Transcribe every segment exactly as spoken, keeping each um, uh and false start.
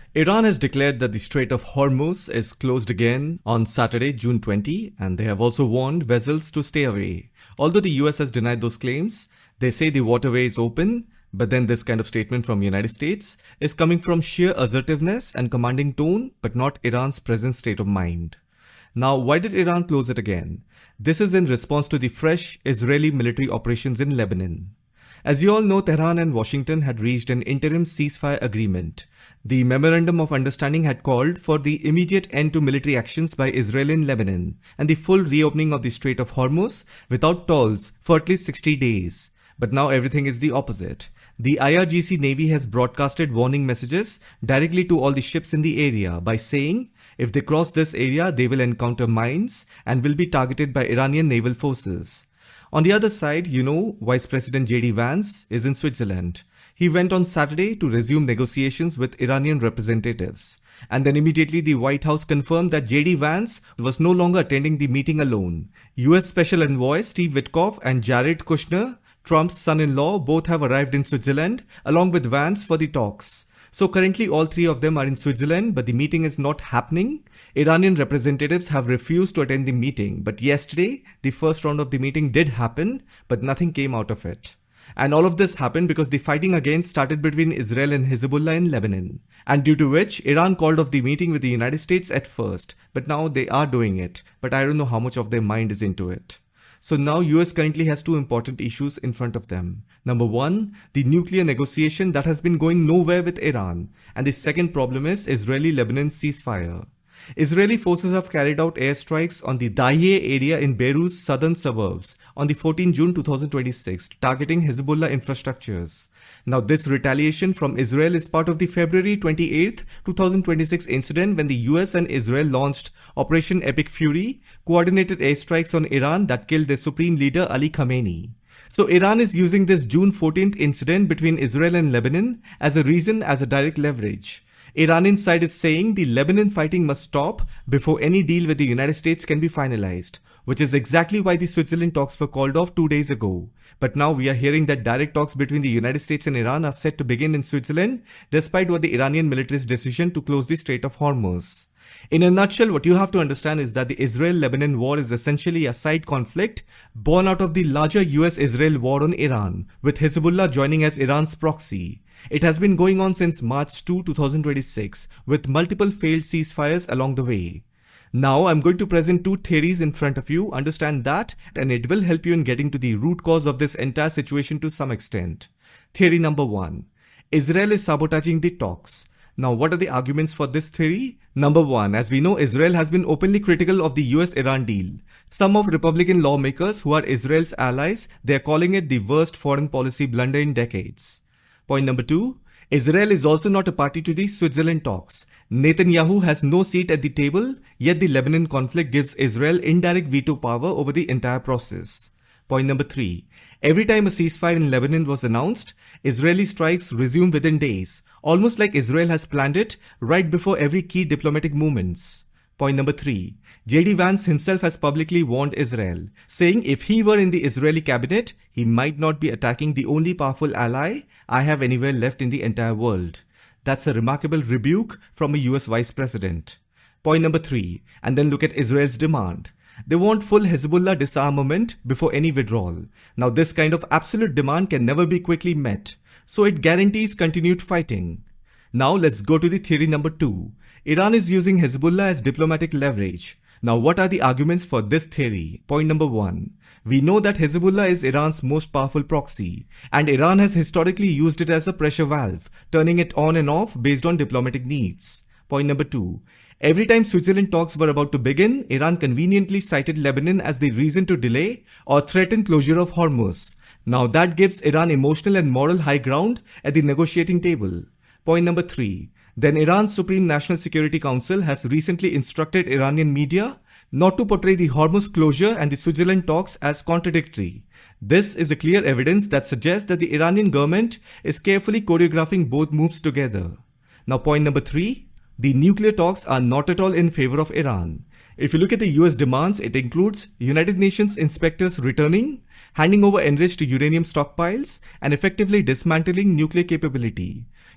Iran has declared that the Strait of Hormuz is closed again on Saturday, June twentieth, and they have also warned vessels to stay away. Although the U S has denied those claims, they say the waterway is open, but then this kind of statement from the United States is coming from sheer assertiveness and commanding tone, but not Iran's present state of mind. Now, why did Iran close it again? This is in response to the fresh Israeli military operations in Lebanon. As you all know, Tehran and Washington had reached an interim ceasefire agreement. The Memorandum of Understanding had called for the immediate end to military actions by Israel in Lebanon and the full reopening of the Strait of Hormuz without tolls for at least sixty days. But now everything is the opposite. The I R G C Navy has broadcasted warning messages directly to all the ships in the area by saying if they cross this area, they will encounter mines and will be targeted by Iranian naval forces. On the other side, you know, Vice President J D Vance is in Switzerland. He went on Saturday to resume negotiations with Iranian representatives. And then immediately the White House confirmed that J D Vance was no longer attending the meeting alone. U S Special Envoy Steve Witkoff and Jared Kushner, Trump's son-in-law, both have arrived in Switzerland along with Vance for the talks. So currently all three of them are in Switzerland, but the meeting is not happening. Iranian representatives have refused to attend the meeting, but yesterday the first round of the meeting did happen, but nothing came out of it. And all of this happened because the fighting again started between Israel and Hezbollah in Lebanon, and due to which Iran called off the meeting with the United States at first, but now they are doing it, but I don't know how much of their mind is into it. So now U S currently has two important issues in front of them. Number one, the nuclear negotiation that has been going nowhere with Iran. And the second problem is Israeli-Lebanon ceasefire. Israeli forces have carried out airstrikes on the Dahieh area in Beirut's southern suburbs on the fourteenth of June two thousand twenty-six, targeting Hezbollah infrastructures. Now this retaliation from Israel is part of the February twenty-eighth, two thousand twenty-six incident when the U S and Israel launched Operation Epic Fury, coordinated airstrikes on Iran that killed their supreme leader Ali Khamenei. So Iran is using this June fourteenth incident between Israel and Lebanon as a reason as a direct leverage. Iranian side is saying the Lebanon fighting must stop before any deal with the United States can be finalized, which is exactly why the Switzerland talks were called off two days ago. But now we are hearing that direct talks between the United States and Iran are set to begin in Switzerland, despite what the Iranian military's decision to close the Strait of Hormuz. In a nutshell, what you have to understand is that the Israel-Lebanon war is essentially a side conflict born out of the larger U S-Israel war on Iran, with Hezbollah joining as Iran's proxy. It has been going on since March second, two thousand twenty-six, with multiple failed ceasefires along the way. Now I'm going to present two theories in front of you, understand that, and it will help you in getting to the root cause of this entire situation to some extent. Theory number one. Israel is sabotaging the talks. Now, what are the arguments for this theory? Number one, as we know, Israel has been openly critical of the U S-Iran deal. Some of Republican lawmakers who are Israel's allies, they are calling it the worst foreign policy blunder in decades. Point number two, Israel is also not a party to the Switzerland talks. Netanyahu has no seat at the table, yet the Lebanon conflict gives Israel indirect veto power over the entire process. Point number three, every time a ceasefire in Lebanon was announced, Israeli strikes resume within days, almost like Israel has planned it right before every key diplomatic movements. Point number three, J D Vance himself has publicly warned Israel, saying if he were in the Israeli cabinet, he might not be attacking the only powerful ally I have anywhere left in the entire world. That's a remarkable rebuke from a U S vice president. Point number three, and then look at Israel's demand. They want full Hezbollah disarmament before any withdrawal. Now this kind of absolute demand can never be quickly met, so it guarantees continued fighting. Now let's go to the theory number two. Iran is using Hezbollah as diplomatic leverage. Now what are the arguments for this theory? Point number one. We know that Hezbollah is Iran's most powerful proxy, and Iran has historically used it as a pressure valve, turning it on and off based on diplomatic needs. Point number two. Every time Switzerland talks were about to begin, Iran conveniently cited Lebanon as the reason to delay or threaten closure of Hormuz. Now that gives Iran emotional and moral high ground at the negotiating table. Point number three. Then Iran's Supreme National Security Council has recently instructed Iranian media not to portray the Hormuz closure and the Switzerland talks as contradictory. This is a clear evidence that suggests that the Iranian government is carefully choreographing both moves together. Now point number three. The nuclear talks are not at all in favor of Iran. If you look at the U S demands, it includes United Nations inspectors returning, handing over enriched uranium stockpiles, and effectively dismantling nuclear capability.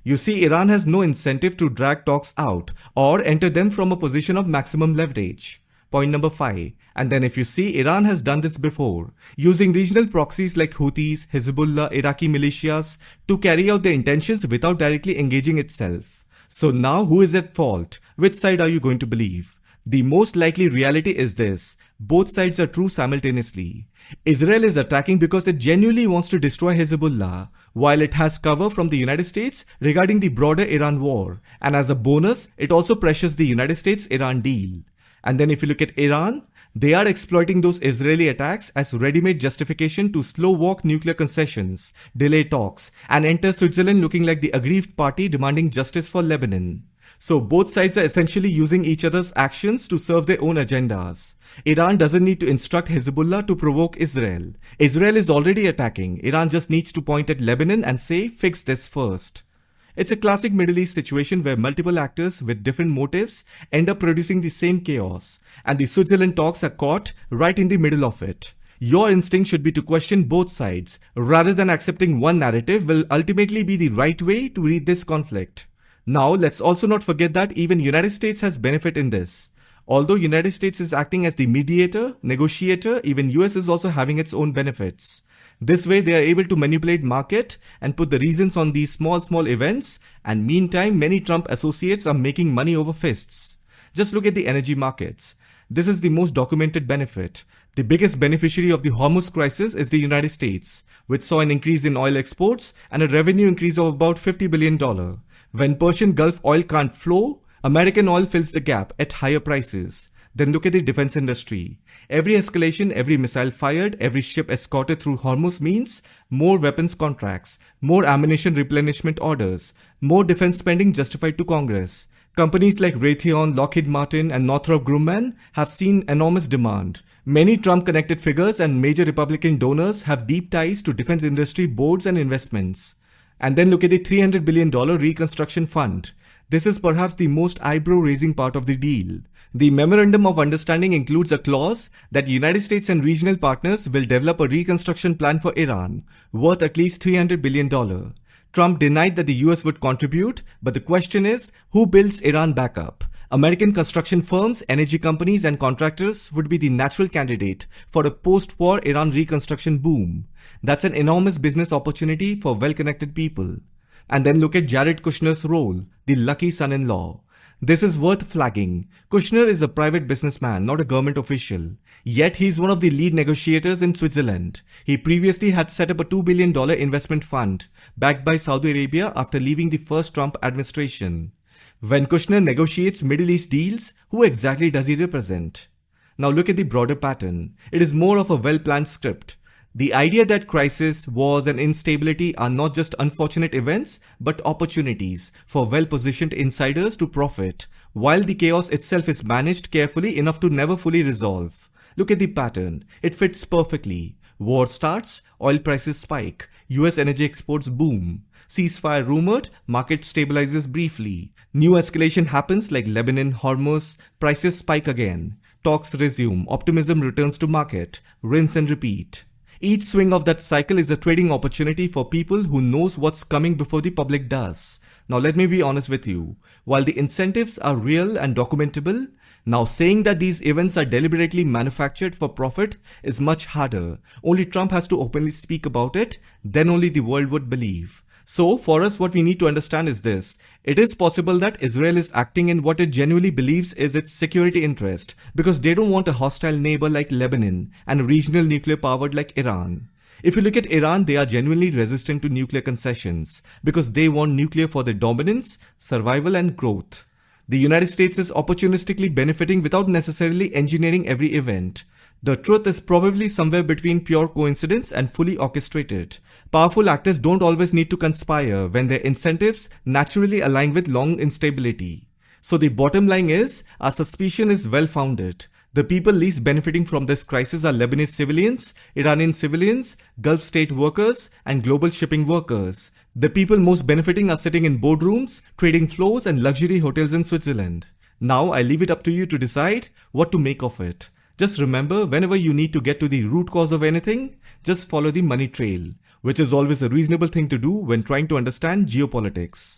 You see, Iran has no incentive to drag talks out or enter them from a position of maximum leverage. Point number five. And then if you see, Iran has done this before, using regional proxies like Houthis, Hezbollah, Iraqi militias to carry out their intentions without directly engaging itself. So now who is at fault? Which side are you going to believe? The most likely reality is this: both sides are true simultaneously. Israel is attacking because it genuinely wants to destroy Hezbollah, while it has cover from the United States regarding the broader Iran war, and as a bonus, it also pressures the United States-Iran deal. And then if you look at Iran, they are exploiting those Israeli attacks as ready-made justification to slow-walk nuclear concessions, delay talks, and enter Switzerland looking like the aggrieved party demanding justice for Lebanon. So both sides are essentially using each other's actions to serve their own agendas. Iran doesn't need to instruct Hezbollah to provoke Israel. Israel is already attacking. Iran just needs to point at Lebanon and say, fix this first. It's a classic Middle East situation where multiple actors with different motives end up producing the same chaos, and the Switzerland talks are caught right in the middle of it. Your instinct should be to question both sides, rather than accepting one narrative will ultimately be the right way to read this conflict. Now, let's also not forget that even United States has benefit in this. Although United States is acting as the mediator, negotiator, even U S is also having its own benefits. This way they are able to manipulate market and put the reasons on these small small events, and meantime many Trump associates are making money over fists. Just look at the energy markets. This is the most documented benefit. The biggest beneficiary of the Hormuz crisis is the United States, which saw an increase in oil exports and a revenue increase of about fifty billion dollars. When Persian Gulf oil can't flow, American oil fills the gap at higher prices. Then look at the defense industry. Every escalation, every missile fired, every ship escorted through Hormuz means more weapons contracts, more ammunition replenishment orders, more defense spending justified to Congress. Companies like Raytheon, Lockheed Martin, and Northrop Grumman have seen enormous demand. Many Trump-connected figures and major Republican donors have deep ties to defense industry boards and investments. And then look at the three hundred billion dollars Reconstruction Fund. This is perhaps the most eyebrow-raising part of the deal. The Memorandum of Understanding includes a clause that the United States and regional partners will develop a reconstruction plan for Iran, worth at least three hundred billion dollars. Trump denied that the U S would contribute, but the question is, who builds Iran back up? American construction firms, energy companies, and contractors would be the natural candidate for a post-war Iran reconstruction boom. That's an enormous business opportunity for well-connected people. And then look at Jared Kushner's role, the lucky son-in-law. This is worth flagging. Kushner is a private businessman, not a government official. Yet he is one of the lead negotiators in Switzerland. He previously had set up a two billion dollars investment fund, backed by Saudi Arabia after leaving the first Trump administration. When Kushner negotiates Middle East deals, who exactly does he represent? Now look at the broader pattern. It is more of a well-planned script. The idea that crisis, wars, and instability are not just unfortunate events, but opportunities for well-positioned insiders to profit, while the chaos itself is managed carefully enough to never fully resolve. Look at the pattern. It fits perfectly. War starts, oil prices spike, U S energy exports boom. Ceasefire rumored, market stabilizes briefly. New escalation happens like Lebanon, Hormuz, prices spike again. Talks resume, optimism returns to market, rinse and repeat. Each swing of that cycle is a trading opportunity for people who knows what's coming before the public does. Now let me be honest with you. While the incentives are real and documentable, now saying that these events are deliberately manufactured for profit is much harder. Only Trump has to openly speak about it, then only the world would believe. So for us, what we need to understand is this. It is possible that Israel is acting in what it genuinely believes is its security interest, because they don't want a hostile neighbor like Lebanon and a regional nuclear powered like Iran. If you look at Iran, they are genuinely resistant to nuclear concessions, because they want nuclear for their dominance, survival, and growth. The United States is opportunistically benefiting without necessarily engineering every event. The truth is probably somewhere between pure coincidence and fully orchestrated. Powerful actors don't always need to conspire when their incentives naturally align with long instability. So the bottom line is, our suspicion is well founded. The people least benefiting from this crisis are Lebanese civilians, Iranian civilians, Gulf state workers, and global shipping workers. The people most benefiting are sitting in boardrooms, trading floors, and luxury hotels in Switzerland. Now I leave it up to you to decide what to make of it. Just remember, whenever you need to get to the root cause of anything, just follow the money trail, which is always a reasonable thing to do when trying to understand geopolitics.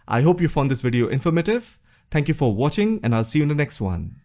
I hope you found this video informative. Thank you for watching, and I'll see you in the next one.